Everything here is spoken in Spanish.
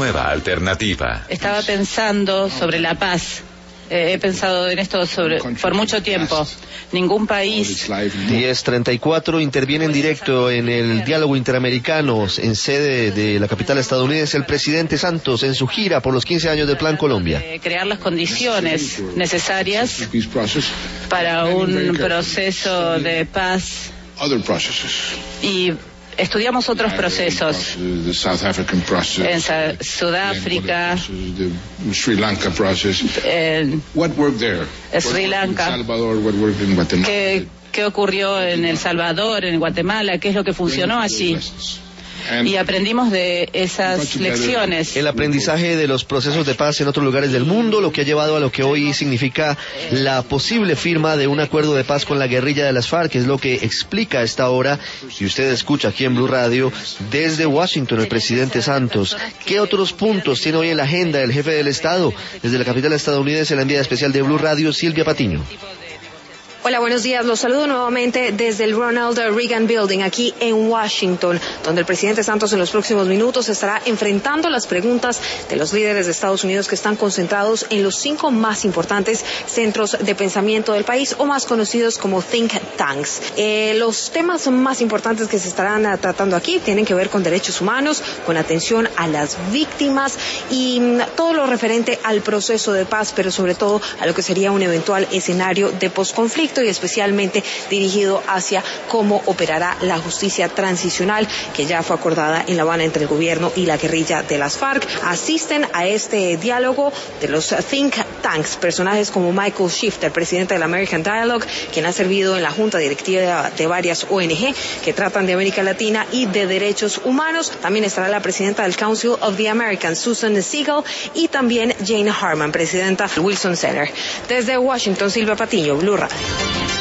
nueva alternativa. Estaba pensando sobre la paz. He pensado en esto por mucho tiempo. Ningún país... 10:34 interviene en directo en el diálogo interamericano en sede de la capital estadounidense el presidente Santos en su gira por los 15 años del Plan Colombia. Crear las condiciones necesarias para un proceso de paz y estudiamos otros procesos en Sudáfrica, Sri Lanka, ¿Qué ocurrió en El Salvador, en Guatemala? ¿Qué es lo que funcionó allí? Y aprendimos de esas lecciones. El aprendizaje de los procesos de paz en otros lugares del mundo, lo que ha llevado a lo que hoy significa la posible firma de un acuerdo de paz con la guerrilla de las FARC, es lo que explica a esta hora, y usted escucha aquí en Blue Radio, desde Washington, el presidente Santos. ¿Qué otros puntos tiene hoy en la agenda el jefe del Estado? Desde la capital estadounidense, la enviada especial de Blue Radio, Silvia Patiño. Hola, buenos días. Los saludo nuevamente desde el Ronald Reagan Building, aquí en Washington, donde el presidente Santos en los próximos minutos estará enfrentando las preguntas de los líderes de Estados Unidos que están concentrados en los 5 más importantes centros de pensamiento del país, o más conocidos como think tanks. Los temas más importantes que se estarán tratando aquí tienen que ver con derechos humanos, con atención a las víctimas y todo lo referente al proceso de paz, pero sobre todo a lo que sería un eventual escenario de posconflicto, y especialmente dirigido hacia cómo operará la justicia transicional que ya fue acordada en La Habana entre el gobierno y la guerrilla de las FARC. Asisten a este diálogo de los think tanks personajes como Michael Schiff, el presidente del American Dialogue, quien ha servido en la junta directiva de varias ONG que tratan de América Latina y de derechos humanos. También estará la presidenta del Council of the Americans, Susan Siegel, y también Jane Harman, presidenta del Wilson Center. Desde Washington, Silvia Patiño, Blue Radio.